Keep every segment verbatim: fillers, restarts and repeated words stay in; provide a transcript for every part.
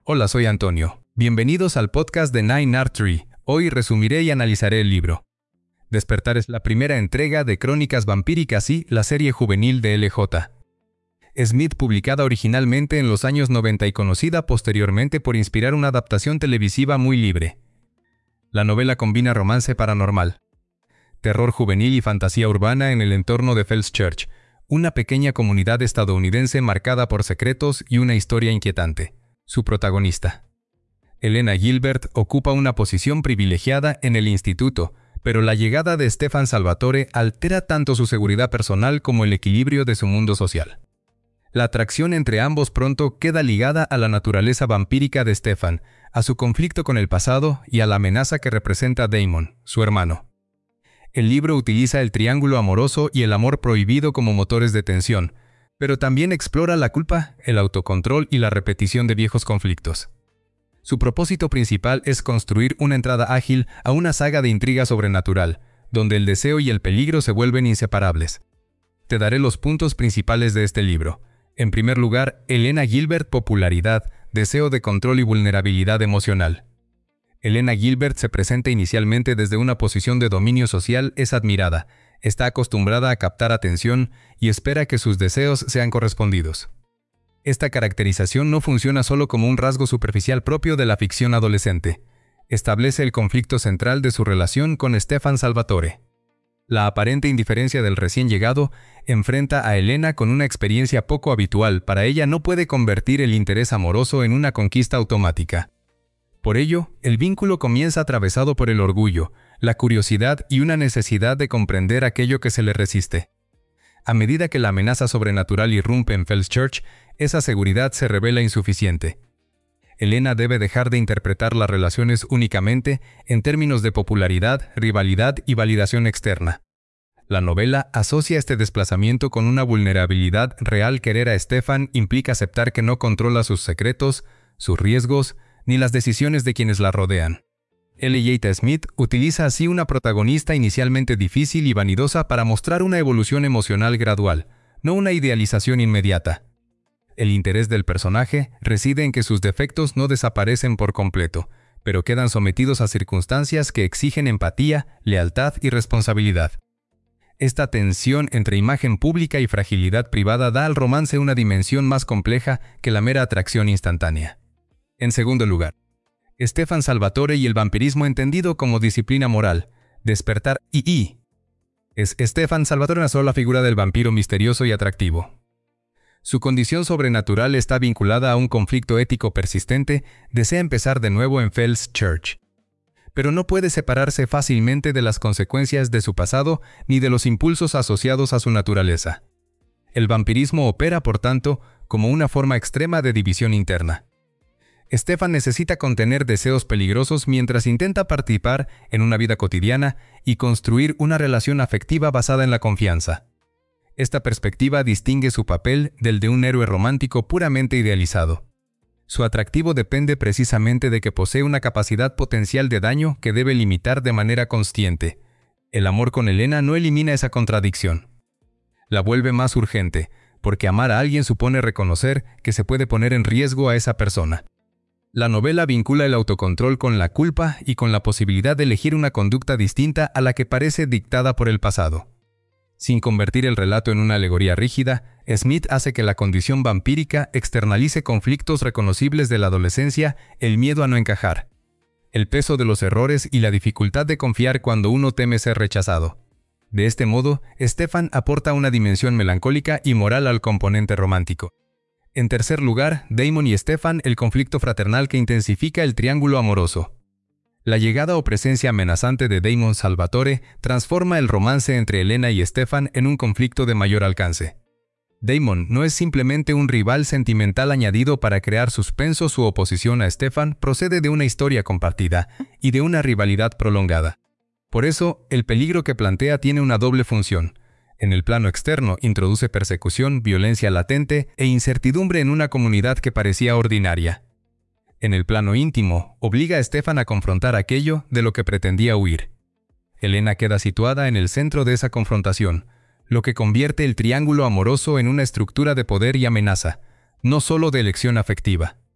Hola, soy Antonio. Bienvenidos al podcast de Nine Art Tree. Hoy resumiré y analizaré el libro. Despertar es la primera entrega de Crónicas Vampíricas y la serie juvenil de L J Smith, publicada originalmente en los años noventa y conocida posteriormente por inspirar una adaptación televisiva muy libre. La novela combina romance paranormal, terror juvenil y fantasía urbana en el entorno de Falls Church, una pequeña comunidad estadounidense marcada por secretos y una historia inquietante. Su protagonista, Elena Gilbert, ocupa una posición privilegiada en el instituto, pero la llegada de Stefan Salvatore altera tanto su seguridad personal como el equilibrio de su mundo social. La atracción entre ambos pronto queda ligada a la naturaleza vampírica de Stefan, a su conflicto con el pasado y a la amenaza que representa Damon, su hermano. El libro utiliza el triángulo amoroso y el amor prohibido como motores de tensión, pero también explora la culpa, el autocontrol y la repetición de viejos conflictos. Su propósito principal es construir una entrada ágil a una saga de intriga sobrenatural, donde el deseo y el peligro se vuelven inseparables. Te daré los puntos principales de este libro. En primer lugar, Elena Gilbert, popularidad, deseo de control y vulnerabilidad emocional. Elena Gilbert se presenta inicialmente desde una posición de dominio social, es admirada, está acostumbrada a captar atención y espera que sus deseos sean correspondidos. Esta caracterización no funciona solo como un rasgo superficial propio de la ficción adolescente. Establece el conflicto central de su relación con Stefan Salvatore. La aparente indiferencia del recién llegado enfrenta a Elena con una experiencia poco habitual. Para ella no puede convertir el interés amoroso en una conquista automática. Por ello, el vínculo comienza atravesado por el orgullo, la curiosidad y una necesidad de comprender aquello que se le resiste. A medida que la amenaza sobrenatural irrumpe en Falls Church, esa seguridad se revela insuficiente. Elena debe dejar de interpretar las relaciones únicamente en términos de popularidad, rivalidad y validación externa. La novela asocia este desplazamiento con una vulnerabilidad real. Querer a Stefan implica aceptar que no controla sus secretos, sus riesgos, ni las decisiones de quienes la rodean. L J Smith utiliza así una protagonista inicialmente difícil y vanidosa para mostrar una evolución emocional gradual, no una idealización inmediata. El interés del personaje reside en que sus defectos no desaparecen por completo, pero quedan sometidos a circunstancias que exigen empatía, lealtad y responsabilidad. Esta tensión entre imagen pública y fragilidad privada da al romance una dimensión más compleja que la mera atracción instantánea. En segundo lugar, Stefan Salvatore y el vampirismo entendido como disciplina moral. Despertar y I. Es Stefan Salvatore una sola figura del vampiro misterioso y atractivo. Su condición sobrenatural está vinculada a un conflicto ético persistente, desea empezar de nuevo en Falls Church. Pero no puede separarse fácilmente de las consecuencias de su pasado ni de los impulsos asociados a su naturaleza. El vampirismo opera, por tanto, como una forma extrema de división interna. Stefan necesita contener deseos peligrosos mientras intenta participar en una vida cotidiana y construir una relación afectiva basada en la confianza. Esta perspectiva distingue su papel del de un héroe romántico puramente idealizado. Su atractivo depende precisamente de que posee una capacidad potencial de daño que debe limitar de manera consciente. El amor con Elena no elimina esa contradicción. La vuelve más urgente, porque amar a alguien supone reconocer que se puede poner en riesgo a esa persona. La novela vincula el autocontrol con la culpa y con la posibilidad de elegir una conducta distinta a la que parece dictada por el pasado. Sin convertir el relato en una alegoría rígida, Smith hace que la condición vampírica externalice conflictos reconocibles de la adolescencia, el miedo a no encajar, el peso de los errores y la dificultad de confiar cuando uno teme ser rechazado. De este modo, Stefan aporta una dimensión melancólica y moral al componente romántico. En tercer lugar, Damon y Stefan, el conflicto fraternal que intensifica el triángulo amoroso. La llegada o presencia amenazante de Damon Salvatore transforma el romance entre Elena y Stefan en un conflicto de mayor alcance. Damon no es simplemente un rival sentimental añadido para crear suspenso. Su oposición a Stefan procede de una historia compartida y de una rivalidad prolongada. Por eso, el peligro que plantea tiene una doble función. En el plano externo, introduce persecución, violencia latente e incertidumbre en una comunidad que parecía ordinaria. En el plano íntimo, obliga a Stefan a confrontar aquello de lo que pretendía huir. Elena queda situada en el centro de esa confrontación, lo que convierte el triángulo amoroso en una estructura de poder y amenaza, no solo de elección afectiva.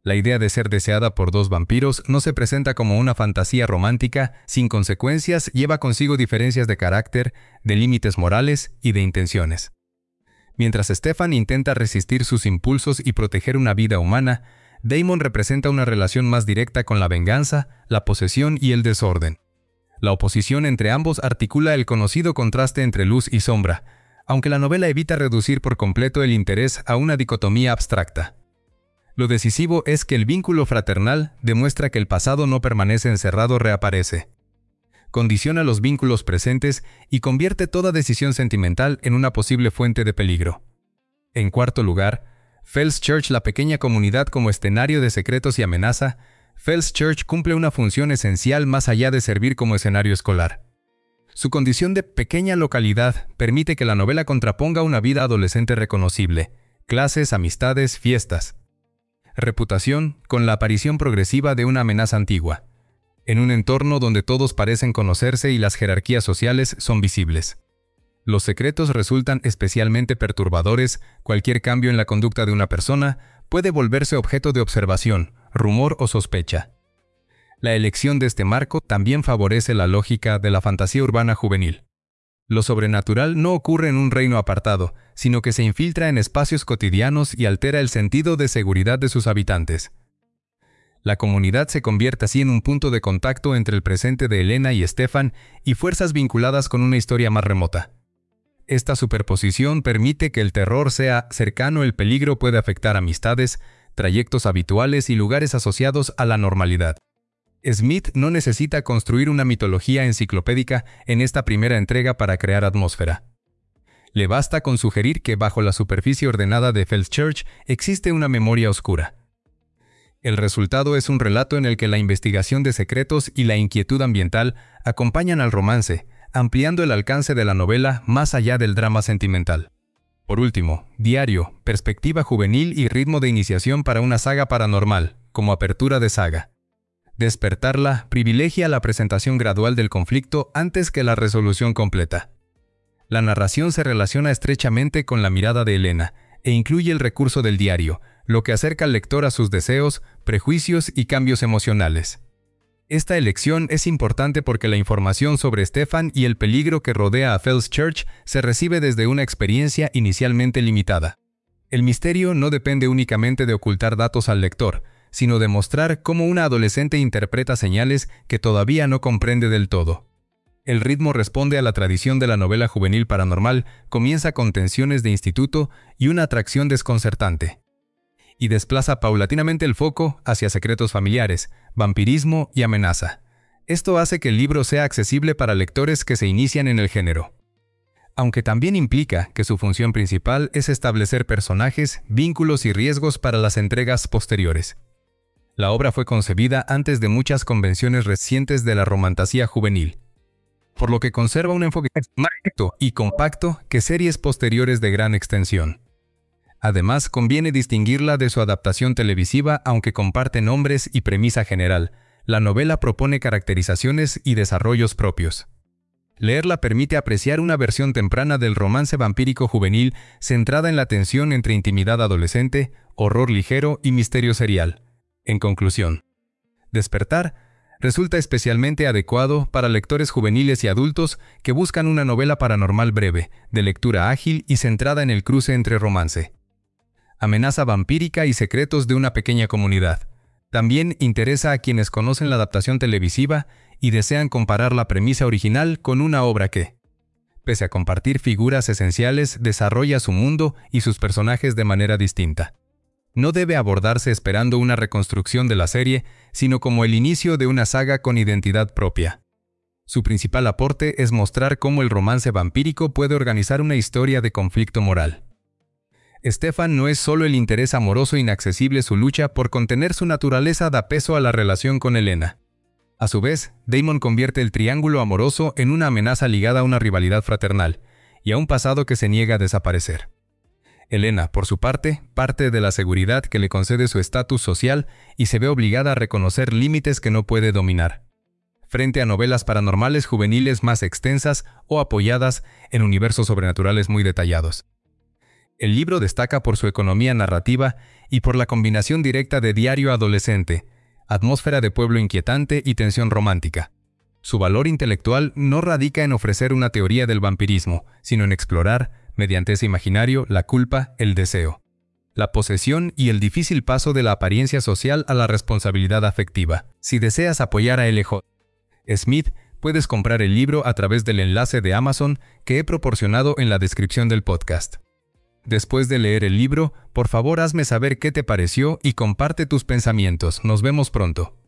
La idea de ser deseada por dos vampiros no se presenta como una fantasía romántica sin consecuencias, lleva consigo diferencias de carácter, de límites morales y de intenciones. Mientras Stefan intenta resistir sus impulsos y proteger una vida humana, Damon representa una relación más directa con la venganza, la posesión y el desorden. La oposición entre ambos articula el conocido contraste entre luz y sombra, aunque la novela evita reducir por completo el interés a una dicotomía abstracta. Lo decisivo es que el vínculo fraternal demuestra que el pasado no permanece encerrado, reaparece. Condiciona los vínculos presentes y convierte toda decisión sentimental en una posible fuente de peligro. En cuarto lugar, Falls Church, la pequeña comunidad como escenario de secretos y amenaza. Falls Church cumple una función esencial más allá de servir como escenario escolar. Su condición de pequeña localidad permite que la novela contraponga una vida adolescente reconocible, clases, amistades, fiestas. Reputación con la aparición progresiva de una amenaza antigua, en un entorno donde todos parecen conocerse y las jerarquías sociales son visibles. Los secretos resultan especialmente perturbadores, cualquier cambio en la conducta de una persona puede volverse objeto de observación, rumor o sospecha. La elección de este marco también favorece la lógica de la fantasía urbana juvenil. Lo sobrenatural no ocurre en un reino apartado, sino que se infiltra en espacios cotidianos y altera el sentido de seguridad de sus habitantes. La comunidad se convierte así en un punto de contacto entre el presente de Elena y Stefan y fuerzas vinculadas con una historia más remota. Esta superposición permite que el terror sea cercano, el peligro puede afectar amistades, trayectos habituales y lugares asociados a la normalidad. Smith no necesita construir una mitología enciclopédica en esta primera entrega para crear atmósfera. Le basta con sugerir que bajo la superficie ordenada de Falls Church existe una memoria oscura. El resultado es un relato en el que la investigación de secretos y la inquietud ambiental acompañan al romance, ampliando el alcance de la novela más allá del drama sentimental. Por último, diario, perspectiva juvenil y ritmo de iniciación para una saga paranormal, como apertura de saga. Despertarla privilegia la presentación gradual del conflicto antes que la resolución completa. La narración se relaciona estrechamente con la mirada de Elena e incluye el recurso del diario, lo que acerca al lector a sus deseos, prejuicios y cambios emocionales. Esta elección es importante porque la información sobre Stefan y el peligro que rodea a Falls Church se recibe desde una experiencia inicialmente limitada. El misterio no depende únicamente de ocultar datos al lector, sino de mostrar cómo una adolescente interpreta señales que todavía no comprende del todo. El ritmo responde a la tradición de la novela juvenil paranormal, comienza con tensiones de instituto y una atracción desconcertante, y desplaza paulatinamente el foco hacia secretos familiares, vampirismo y amenaza. Esto hace que el libro sea accesible para lectores que se inician en el género. Aunque también implica que su función principal es establecer personajes, vínculos y riesgos para las entregas posteriores. La obra fue concebida antes de muchas convenciones recientes de la romantasía juvenil, por lo que conserva un enfoque más directo y compacto que series posteriores de gran extensión. Además, conviene distinguirla de su adaptación televisiva, aunque comparte nombres y premisa general. La novela propone caracterizaciones y desarrollos propios. Leerla permite apreciar una versión temprana del romance vampírico juvenil centrada en la tensión entre intimidad adolescente, horror ligero y misterio serial. En conclusión, Despertar resulta especialmente adecuado para lectores juveniles y adultos que buscan una novela paranormal breve, de lectura ágil y centrada en el cruce entre romance, amenaza vampírica y secretos de una pequeña comunidad. También interesa a quienes conocen la adaptación televisiva y desean comparar la premisa original con una obra que, pese a compartir figuras esenciales, desarrolla su mundo y sus personajes de manera distinta. No debe abordarse esperando una reconstrucción de la serie, sino como el inicio de una saga con identidad propia. Su principal aporte es mostrar cómo el romance vampírico puede organizar una historia de conflicto moral. Stefan no es solo el interés amoroso inaccesible, su lucha por contener su naturaleza da peso a la relación con Elena. A su vez, Damon convierte el triángulo amoroso en una amenaza ligada a una rivalidad fraternal y a un pasado que se niega a desaparecer. Elena, por su parte, parte de la seguridad que le concede su estatus social y se ve obligada a reconocer límites que no puede dominar. Frente a novelas paranormales juveniles más extensas o apoyadas en universos sobrenaturales muy detallados. El libro destaca por su economía narrativa y por la combinación directa de diario adolescente, atmósfera de pueblo inquietante y tensión romántica. Su valor intelectual no radica en ofrecer una teoría del vampirismo, sino en explorar, mediante ese imaginario, la culpa, el deseo, la posesión y el difícil paso de la apariencia social a la responsabilidad afectiva. Si deseas apoyar a L J Smith, puedes comprar el libro a través del enlace de Amazon que he proporcionado en la descripción del podcast. Después de leer el libro, por favor hazme saber qué te pareció y comparte tus pensamientos. Nos vemos pronto.